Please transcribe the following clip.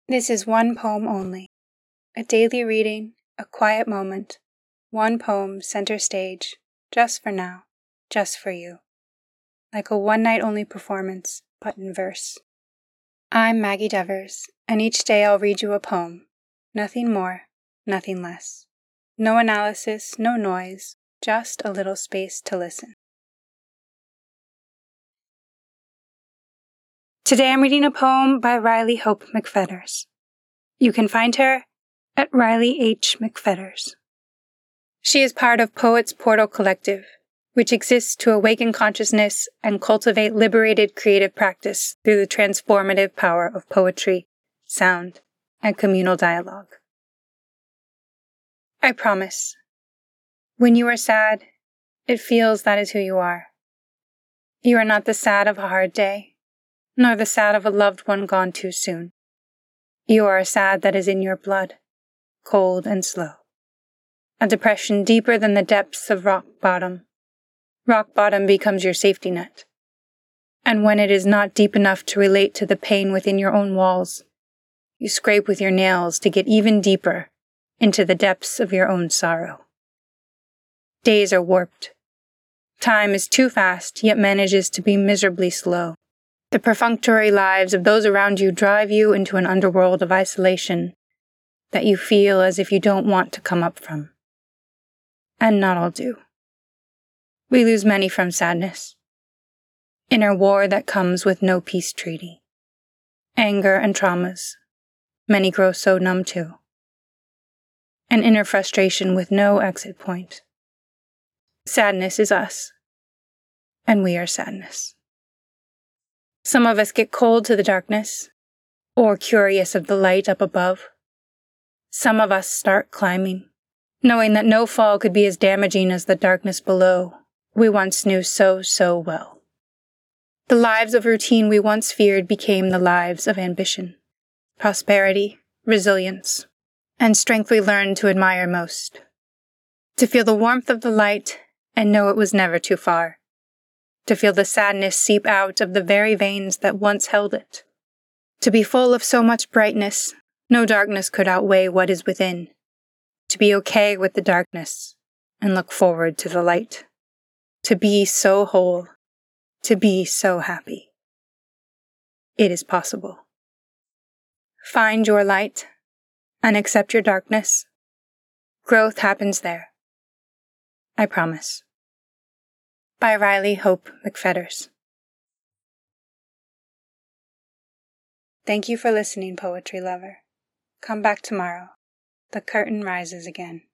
This is one poem only. A daily reading, a quiet moment, one poem center stage, just for now, just for you. Like a one-night-only performance, but in verse. I'm Maggie Devers, and each day I'll read you a poem. Nothing more, nothing less. No analysis, no noise, just a little space to listen. Today I'm reading a poem by Riley Hope McFetters. You can find her at Riley H. McFetters. She is part of Poets Portal Collective, which exists to awaken consciousness and cultivate liberated creative practice through the transformative power of poetry, sound, and communal dialogue. I promise, when you are sad, it feels that is who you are. You are not the sad of a hard day, nor the sad of a loved one gone too soon. You are a sad that is in your blood, cold and slow. A depression deeper than the depths of rock bottom. Rock bottom becomes your safety net. And when it is not deep enough to relate to the pain within your own walls, you scrape with your nails to get even deeper into the depths of your own sorrow. Days are warped. Time is too fast, yet manages to be miserably slow. The perfunctory lives of those around you drive you into an underworld of isolation that you feel as if you don't want to come up from. And not all do. We lose many from sadness. Inner war that comes with no peace treaty. Anger and traumas. Many grow so numb to. An inner frustration with no exit point. Sadness is us. And we are sadness. Some of us get cold to the darkness, or curious of the light up above. Some of us start climbing, knowing that no fall could be as damaging as the darkness below we once knew so well. The lives of routine we once feared became the lives of ambition, prosperity, resilience, and strength we learned to admire most. To feel the warmth of the light and know it was never too far. To feel the sadness seep out of the very veins that once held it. To be full of so much brightness, no darkness could outweigh what is within. To be okay with the darkness and look forward to the light. To be so whole, to be so happy. It is possible. Find your light and accept your darkness. Growth happens there. I promise. By Riley Hope McFetters. Thank you for listening, poetry lover. Come back tomorrow. The curtain rises again.